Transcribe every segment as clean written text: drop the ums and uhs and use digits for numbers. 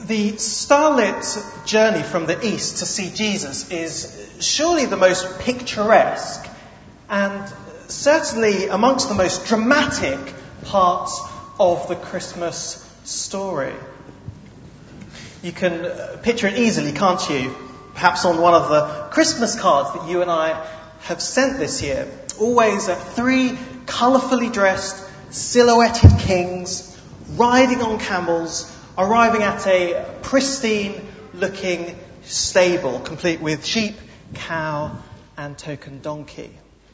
The starlit journey from the east to see Jesus is surely the most picturesque and certainly amongst the most dramatic parts of the Christmas story. You can picture it easily, can't you? Perhaps on one of the Christmas cards that you and I have sent this year. Always three colourfully dressed, silhouetted kings riding on camels, arriving at a pristine-looking stable, complete with sheep, cow, and token donkey.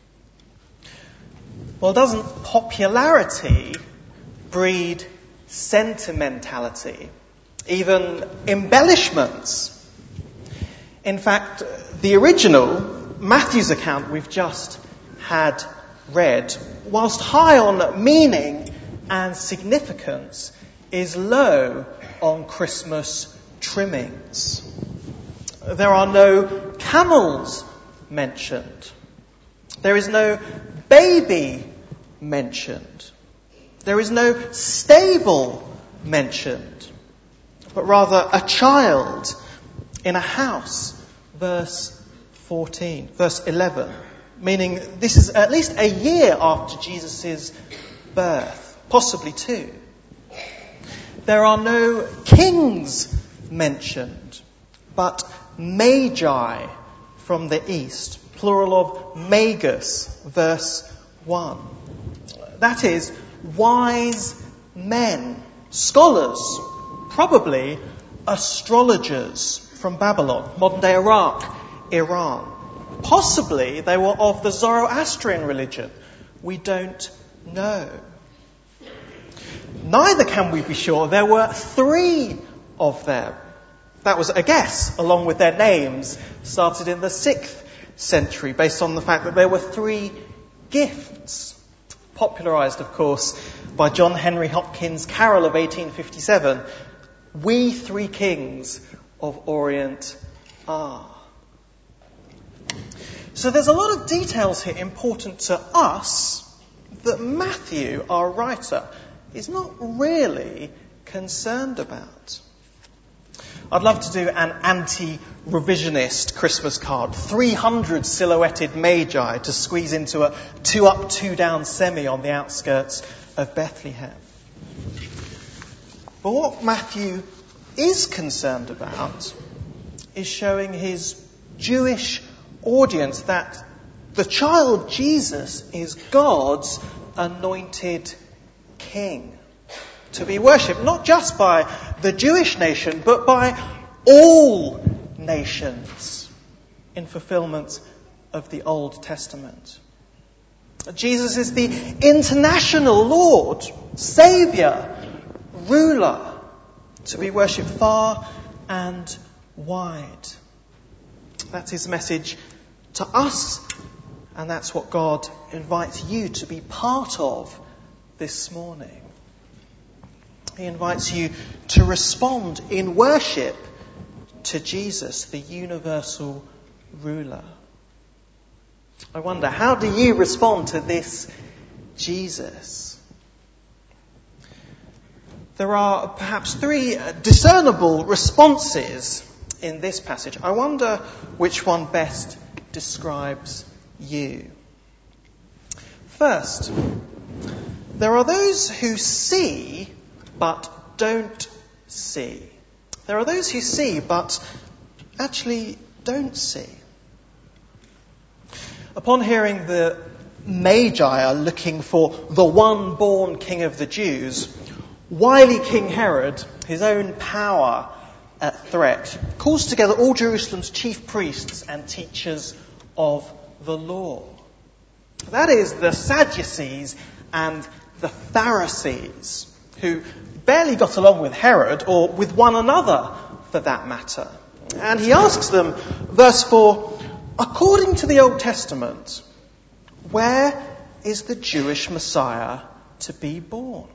Well, doesn't popularity breed sentimentality, even embellishments? In fact, the original, Matthew's account we've just had read, whilst high on meaning and significance, is low on Christmas trimmings. There are no camels mentioned. There is no baby mentioned. There is no stable mentioned, but rather a child in a house, verse 11, meaning this is at least a year after Jesus' birth, possibly two. There are no kings mentioned, but magi from the east, plural of magus, verse 1. That is, wise men, scholars, probably astrologers from Babylon, modern-day Iraq, Iran. Possibly they were of the Zoroastrian religion. We don't know. Neither can we be sure there were three of them. That was a guess, along with their names, started in the 6th century, based on the fact that there were three gifts. Popularised, of course, by John Henry Hopkins' carol of 1857, "We three kings of Orient are." So there's a lot of details here important to us that Matthew, our writer, is not really concerned about. I'd love to do an anti-revisionist Christmas card, 300 silhouetted magi to squeeze into a 2-up, 2-down semi on the outskirts of Bethlehem. But what Matthew is concerned about is showing his Jewish audience that the child Jesus is God's anointed king, to be worshipped not just by the Jewish nation, but by all nations in fulfillment of the Old Testament. Jesus is the international Lord, Saviour, ruler, to be worshipped far and wide. That's his message to us, and that's what God invites you to be part of this morning. He invites you to respond in worship to Jesus, the universal ruler. I wonder, how do you respond to this Jesus? There are perhaps three discernible responses in this passage. I wonder which one best describes you. First, there are those who see but don't see. There are those who see but actually don't see. Upon hearing the Magi are looking for the one born King of the Jews, wily King Herod, his own power at threat, calls together all Jerusalem's chief priests and teachers of the law. That is, the Sadducees and the Pharisees, who barely got along with Herod, or with one another for that matter. And he asks them, verse 4, according to the Old Testament, where is the Jewish Messiah to be born?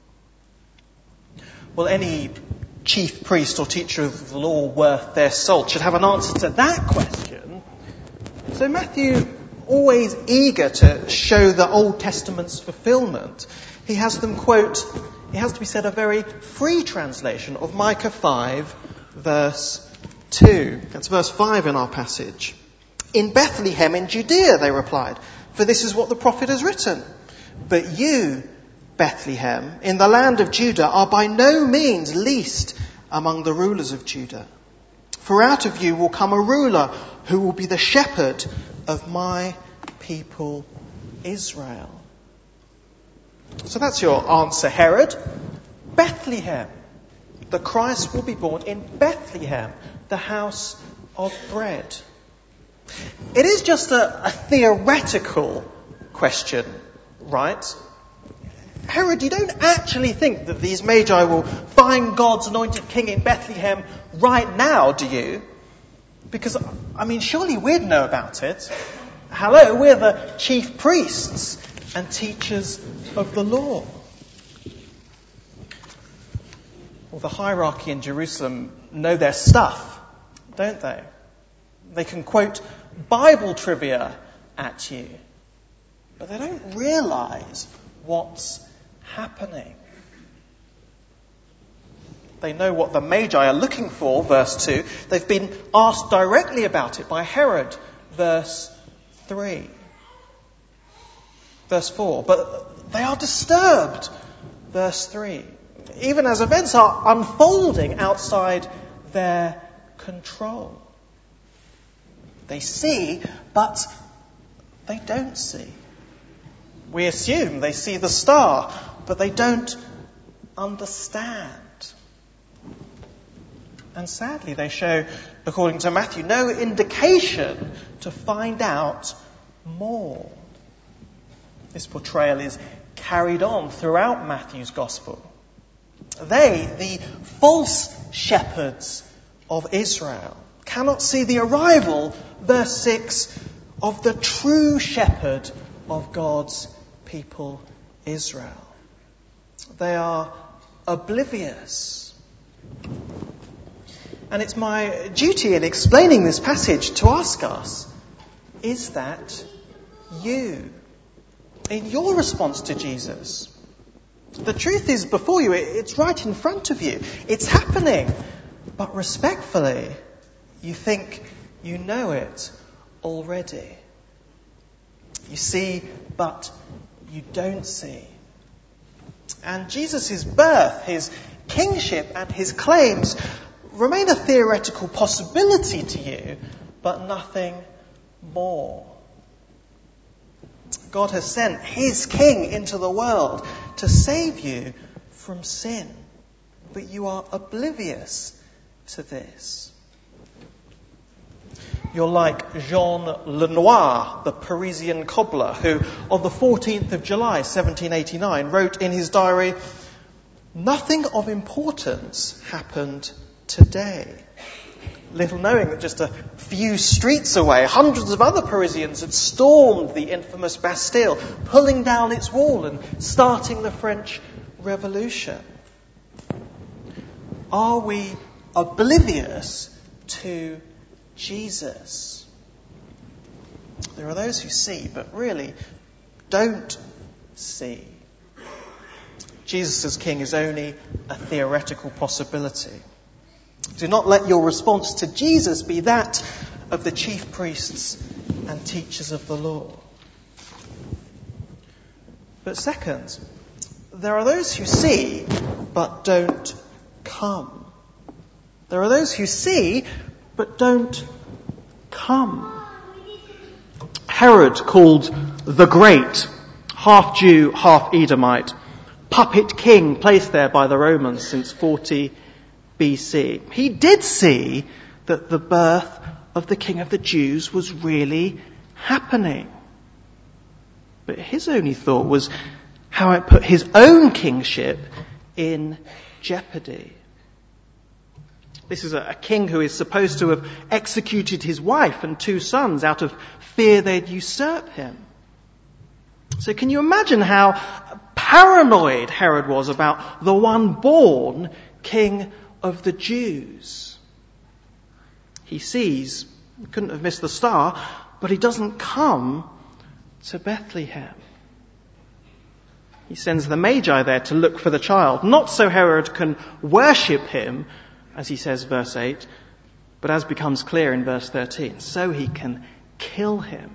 Well, any chief priest or teacher of the law worth their salt should have an answer to that question. So Matthew, always eager to show the Old Testament's fulfillment, he has them quote it has to be said a very free translation of Micah 5, verse 2. That's verse 5 in our passage. "In Bethlehem in Judea," they replied, "for this is what the prophet has written. But you, Bethlehem, in the land of Judah, are by no means least among the rulers of Judah. For out of you will come a ruler who will be the shepherd of my people Israel." So that's your answer, Herod. Bethlehem. The Christ will be born in Bethlehem, the house of bread. It is just a theoretical question, right? Herod, you don't actually think that these magi will find God's anointed king in Bethlehem right now, do you? Because, surely we'd know about it. Hello, we're the chief priests and teachers of the law. Well, the hierarchy in Jerusalem know their stuff, don't they? They can quote Bible trivia at you, but they don't realise what's happening. They know what the Magi are looking for, verse 2. They've been asked directly about it by Herod, verse 3. Verse 4. But they are disturbed, verse 3. Even as events are unfolding outside their control. They see, but they don't see. We assume they see the star, but they don't understand. And sadly, they show, according to Matthew, no indication to find out more. This portrayal is carried on throughout Matthew's Gospel. They, the false shepherds of Israel, cannot see the arrival, verse 6, of the true shepherd of God's people, Israel. They are oblivious. And it's my duty in explaining this passage to ask us, is that you? In your response to Jesus? The truth is before you, it's right in front of you. It's happening. But respectfully, you think you know it already. You see, but you don't see. And Jesus' birth, his kingship and his claims remain a theoretical possibility to you, but nothing more. God has sent his king into the world to save you from sin. But you are oblivious to this. You're like Jean Lenoir, the Parisian cobbler, who on the 14th of July 1789 wrote in his diary, "Nothing of importance happened today." Little knowing that just a few streets away, hundreds of other Parisians had stormed the infamous Bastille, pulling down its wall and starting the French Revolution. Are we oblivious to Jesus? There are those who see, but really don't see. Jesus as King is only a theoretical possibility. Do not let your response to Jesus be that of the chief priests and teachers of the law. But second, there are those who see but don't come. There are those who see but don't come. Herod, called the Great, half Jew, half Edomite, puppet king placed there by the Romans since 40 BC. He did see that the birth of the King of the Jews was really happening. But his only thought was how it put his own kingship in jeopardy. This is a king who is supposed to have executed his wife and 2 sons out of fear they'd usurp him. So can you imagine how paranoid Herod was about the one born King of the Jews? He sees, couldn't have missed the star, but he doesn't come to Bethlehem. He sends the Magi there to look for the child, not so Herod can worship him, as he says, verse 8, but as becomes clear in verse 13, so he can kill him.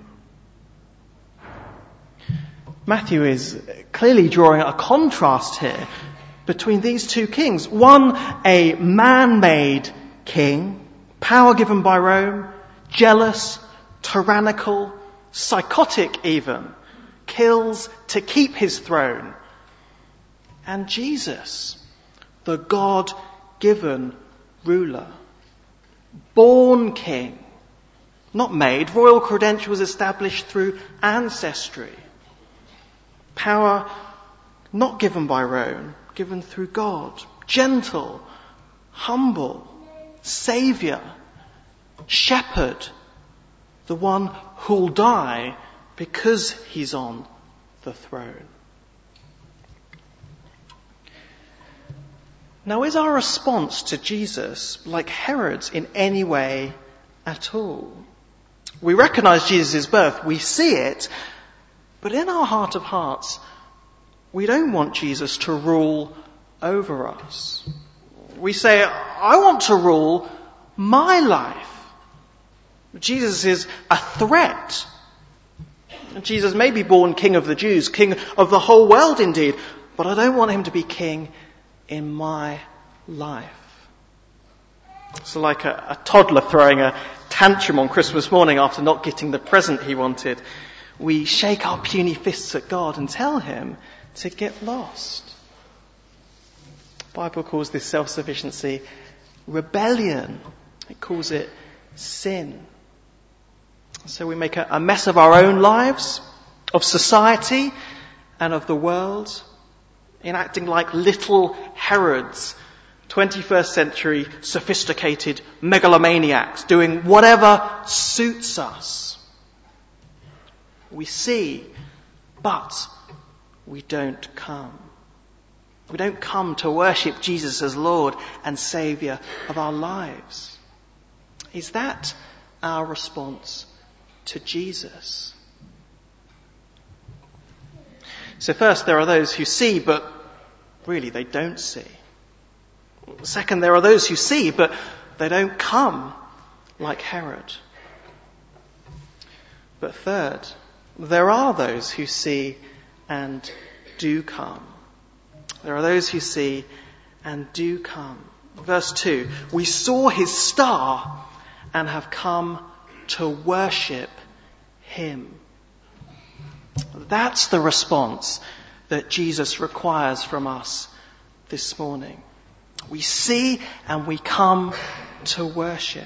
Matthew is clearly drawing a contrast here between these two kings. One, a man-made king, power given by Rome, jealous, tyrannical, psychotic even, kills to keep his throne. And Jesus, the God-given ruler, born king, not made, royal credentials established through ancestry. Power not given by Rome, given through God. Gentle, humble, saviour, shepherd, the one who'll die because he's on the throne. Now, is our response to Jesus like Herod's in any way at all? We recognise Jesus' birth, we see it, but in our heart of hearts, we don't want Jesus to rule over us. We say, I want to rule my life. Jesus is a threat. Jesus may be born King of the Jews, King of the whole world indeed, but I don't want him to be king in my life. It's like a toddler throwing a tantrum on Christmas morning after not getting the present he wanted. We shake our puny fists at God and tell him to get lost. The Bible calls this self-sufficiency rebellion. It calls it sin. So we make a mess of our own lives, of society, and of the world, in acting like little Herods, 21st century sophisticated megalomaniacs, doing whatever suits us. We see, but we don't come. We don't come to worship Jesus as Lord and Saviour of our lives. Is that our response to Jesus? So first, there are those who see, but really they don't see. Second, there are those who see, but they don't come like Herod. But third, there are those who see and do come. There are those who see and do come. Verse 2, we saw his star and have come to worship him. That's the response that Jesus requires from us this morning. We see and we come to worship.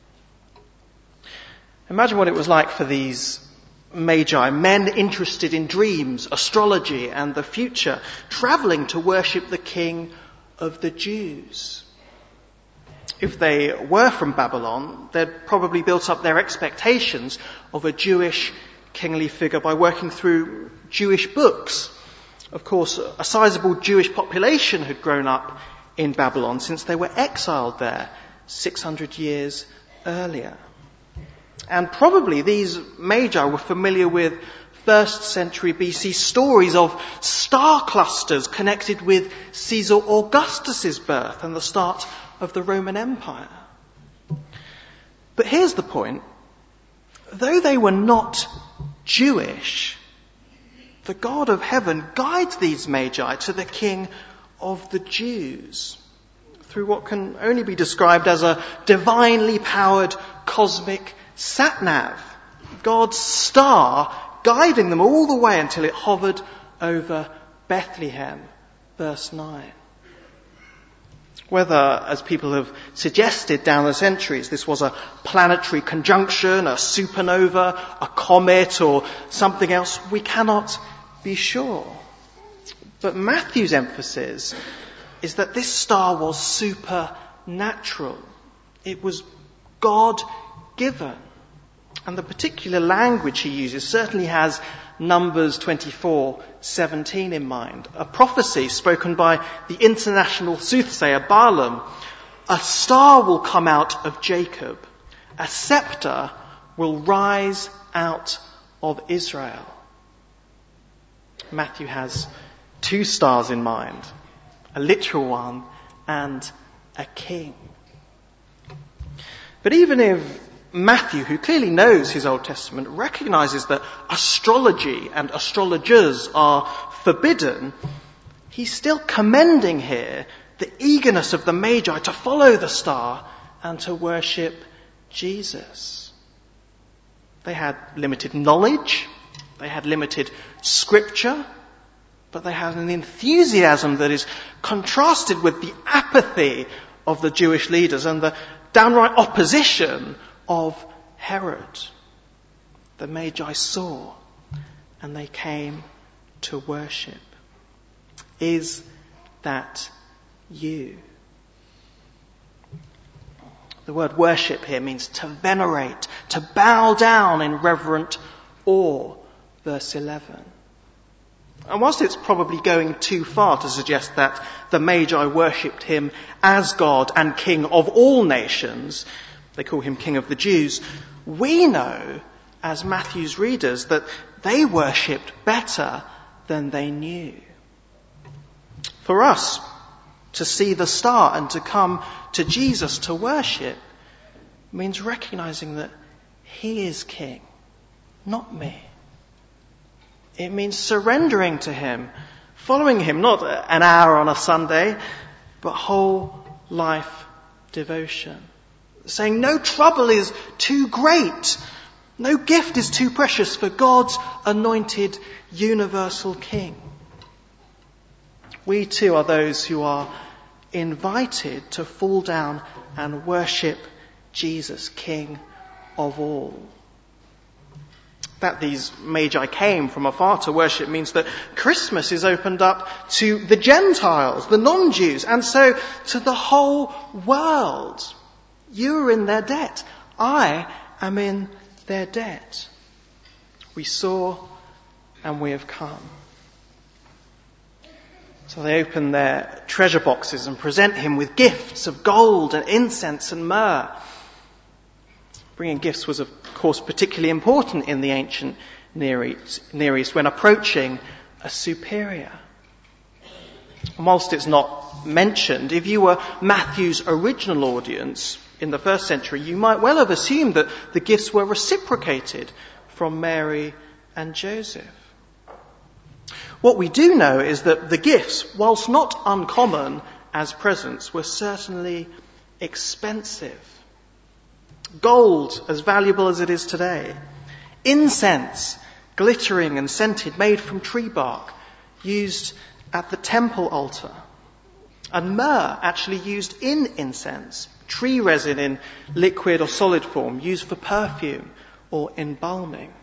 Imagine what it was like for these Magi, men interested in dreams, astrology and the future, travelling to worship the King of the Jews. If they were from Babylon, they'd probably built up their expectations of a Jewish kingly figure by working through Jewish books. Of course, a sizable Jewish population had grown up in Babylon since they were exiled there 600 years earlier. And probably these Magi were familiar with 1st century BC stories of star clusters connected with Caesar Augustus's birth and the start of the Roman Empire. But here's the point. Though they were not Jewish, the God of heaven guides these Magi to the King of the Jews through what can only be described as a divinely powered cosmic sat-nav, God's star guiding them all the way until it hovered over Bethlehem, verse 9. Whether, as people have suggested down the centuries, this was a planetary conjunction, a supernova, a comet, or something else, we cannot be sure. But Matthew's emphasis is that this star was supernatural. It was God-given. And the particular language he uses certainly has Numbers 24:17 in mind. A prophecy spoken by the international soothsayer Balaam. A star will come out of Jacob. A scepter will rise out of Israel. Matthew has two stars in mind, a literal one and a king. But even if Matthew, who clearly knows his Old Testament, recognizes that astrology and astrologers are forbidden, he's still commending here the eagerness of the Magi to follow the star and to worship Jesus. They had limited knowledge, they had limited scripture, but they had an enthusiasm that is contrasted with the apathy of the Jewish leaders and the downright opposition of Herod. The Magi saw and they came to worship. Is that you? The word worship here means to venerate, to bow down in reverent awe. Verse 11. And whilst it's probably going too far to suggest that the Magi worshipped him as God and King of all nations, they call him King of the Jews, we know, as Matthew's readers, that they worshipped better than they knew. For us to see the star and to come to Jesus to worship means recognizing that he is King, not me. It means surrendering to him, following him, not an hour on a Sunday, but whole life devotion. Saying no trouble is too great, no gift is too precious for God's anointed universal King. We too are those who are invited to fall down and worship Jesus, King of all. That these Magi came from afar to worship means that Christmas is opened up to the Gentiles, the non-Jews, and so to the whole world. You are in their debt. I am in their debt. We saw and we have come. So they open their treasure boxes and present him with gifts of gold and incense and myrrh. Bringing gifts was, of course, particularly important in the ancient Near East when approaching a superior. And whilst it's not mentioned, if you were Matthew's original audience in the first century, you might well have assumed that the gifts were reciprocated from Mary and Joseph. What we do know is that the gifts, whilst not uncommon as presents, were certainly expensive. Gold, as valuable as it is today. Incense, glittering and scented, made from tree bark, used at the temple altar. And myrrh, actually used in incense. Tree resin in liquid or solid form, used for perfume or embalming.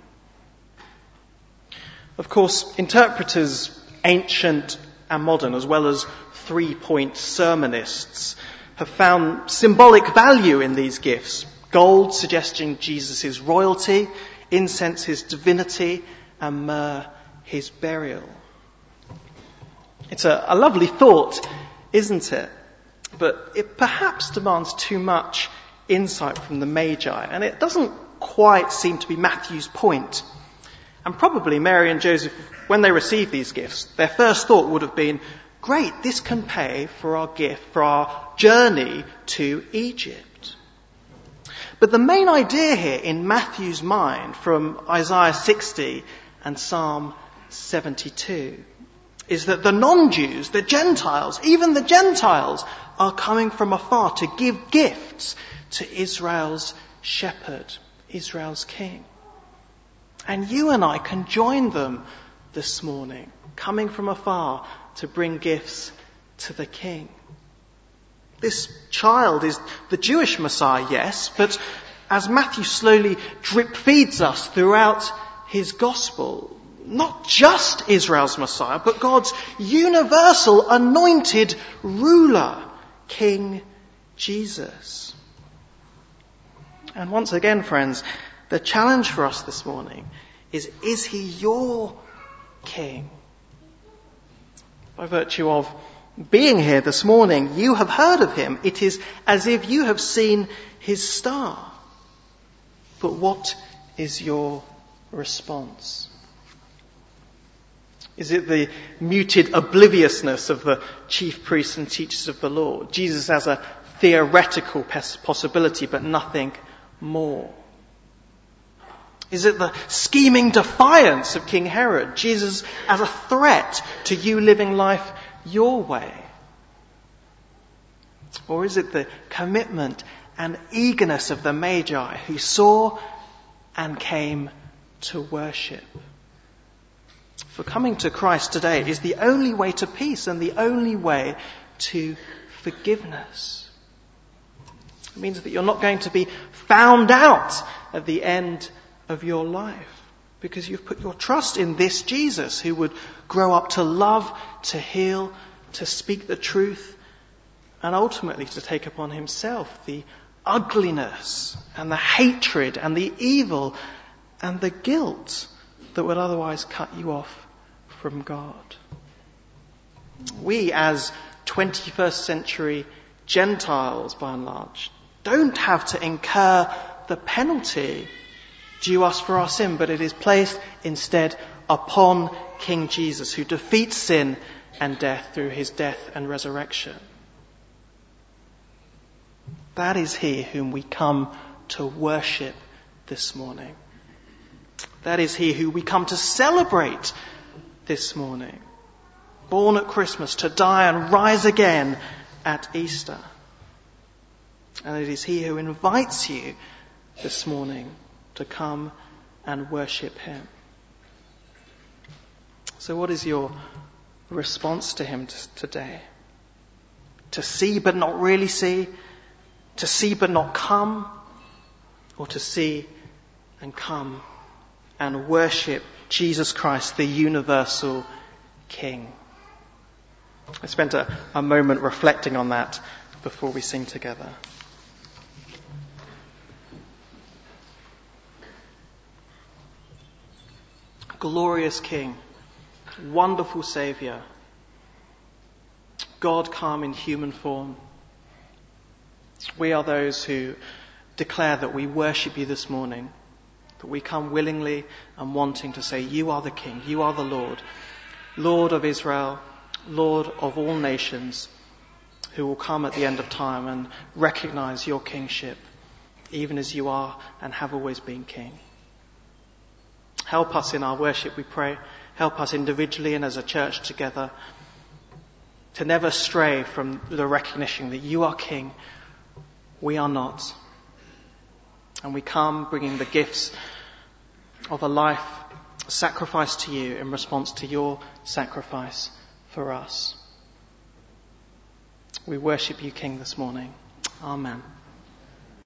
Of course, interpreters, ancient and modern, as well as three-point sermonists, have found symbolic value in these gifts. Gold suggesting Jesus' royalty, incense his divinity, and myrrh his burial. It's a lovely thought, isn't it? But it perhaps demands too much insight from the Magi, and it doesn't quite seem to be Matthew's point. And probably Mary and Joseph, when they received these gifts, their first thought would have been, great, this can pay for our gift, for our journey to Egypt. But the main idea here in Matthew's mind from Isaiah 60 and Psalm 72 is that the non-Jews, the Gentiles, even the Gentiles, are coming from afar to give gifts to Israel's shepherd, Israel's king. And you and I can join them this morning, coming from afar to bring gifts to the king. This child is the Jewish Messiah, yes, but as Matthew slowly drip feeds us throughout his gospel, not just Israel's Messiah, but God's universal anointed ruler, King Jesus. And once again, friends, the challenge for us this morning is he your king? By virtue of being here this morning, you have heard of him. It is as if you have seen his star. But what is your response? Is it the muted obliviousness of the chief priests and teachers of the law? Jesus as a theoretical possibility, but nothing more? Is it the scheming defiance of King Herod? Jesus as a threat to you living life your way? Or is it the commitment and eagerness of the Magi who saw and came to worship? For coming to Christ today is the only way to peace and the only way to forgiveness. It means that you're not going to be found out at the end of your life because you've put your trust in this Jesus who would grow up to love, to heal, to speak the truth, and ultimately to take upon himself the ugliness and the hatred and the evil and the guilt that would otherwise cut you off from God. We, as 21st century Gentiles by and large, don't have to incur the penalty due us for our sin, but it is placed instead upon King Jesus, who defeats sin and death through his death and resurrection. That is he whom we come to worship this morning. That is he who we come to celebrate this morning. Born at Christmas, to die and rise again at Easter. And it is he who invites you this morning to come and worship him. So what is your response to him today? To see but not really see? To see but not come? Or to see and come and worship Jesus Christ, the universal King? I spent a moment reflecting on that before we sing together. Glorious King, wonderful Saviour, God come in human form. We are those who declare that we worship you this morning, that we come willingly and wanting to say, you are the King, you are the Lord, Lord of Israel, Lord of all nations, who will come at the end of time and recognize your kingship, even as you are and have always been King. Help us in our worship, we pray. Help us individually and as a church together to never stray from the recognition that you are King, we are not. And we come bringing the gifts of a life sacrificed to you in response to your sacrifice for us. We worship you, King, this morning. Amen.